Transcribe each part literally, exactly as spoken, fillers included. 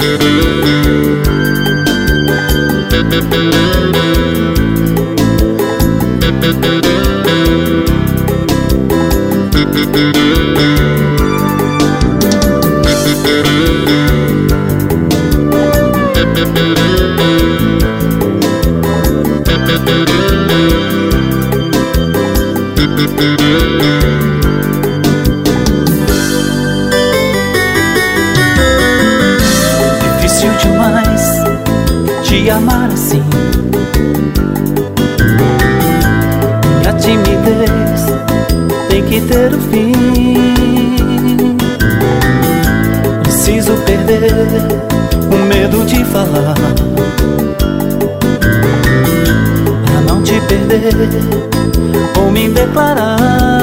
Difícil demais te amar assim. Minha timidez tem que ter um fim. Preciso perder o medo de falar, pra não te perder ou me declarar.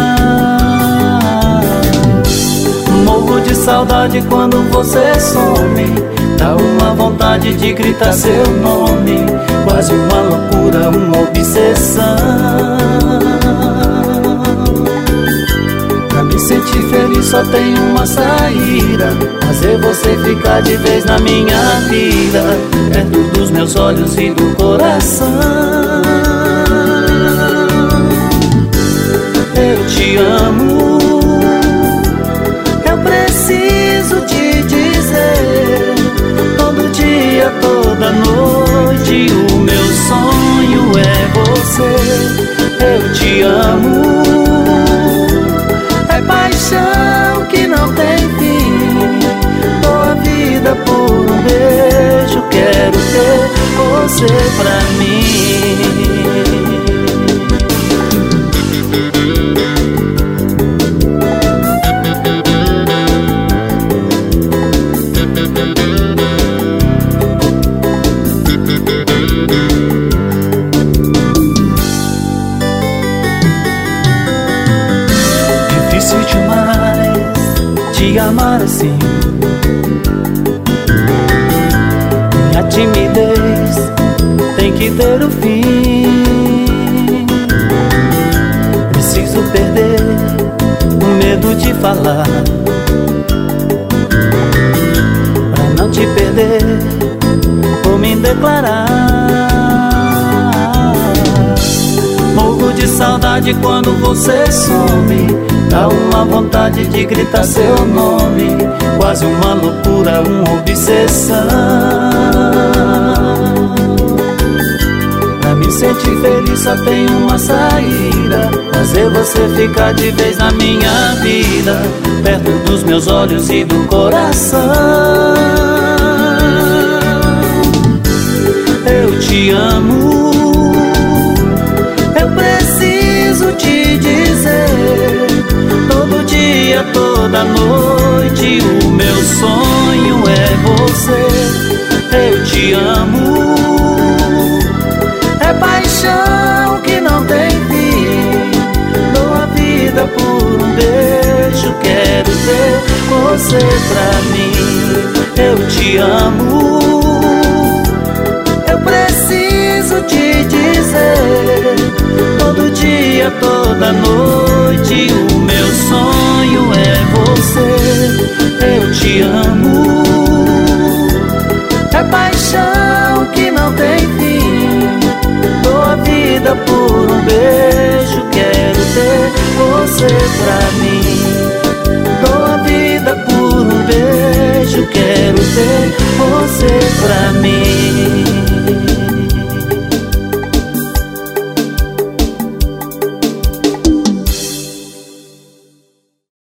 Morro de saudade quando você some, dá uma vontade de gritar seu nome, quase uma loucura, uma obsessão. Pra me sentir feliz só tem uma saída, fazer você ficar de vez na minha vida, perto dos meus olhos e do coração. Eu te amo, eu preciso te dizer, todo dia, toda noite, o meu sonho é você. Eu te amo, é paixão que não tem fim, dou a vida por um beijo, quero ter você pra mim. Difícil demais te amar assim. Minha timidez tem que ter um fim. Preciso perder o medo de falar, pra não te perder ou me declarar. Morro de saudade quando você some, dá uma vontade de gritar seu nome, quase uma loucura, uma obsessão. Pra me sentir feliz só tem uma saída, fazer você ficar de vez na minha vida, perto dos meus olhos e do coração. Eu te amo, eu preciso te dizer, todo dia, toda noite, o meu sonho é você. Eu te amo, é paixão que não tem fim, dou a vida por um beijo, quero ter você pra mim. Eu te amo, eu preciso te dizer, todo dia, toda noite, o meu sonho é você. Eu te amo, é paixão que não tem fim, dou a vida por um beijo, quero ter você pra mim. Dou a vida por um beijo, quero ter você pra mim.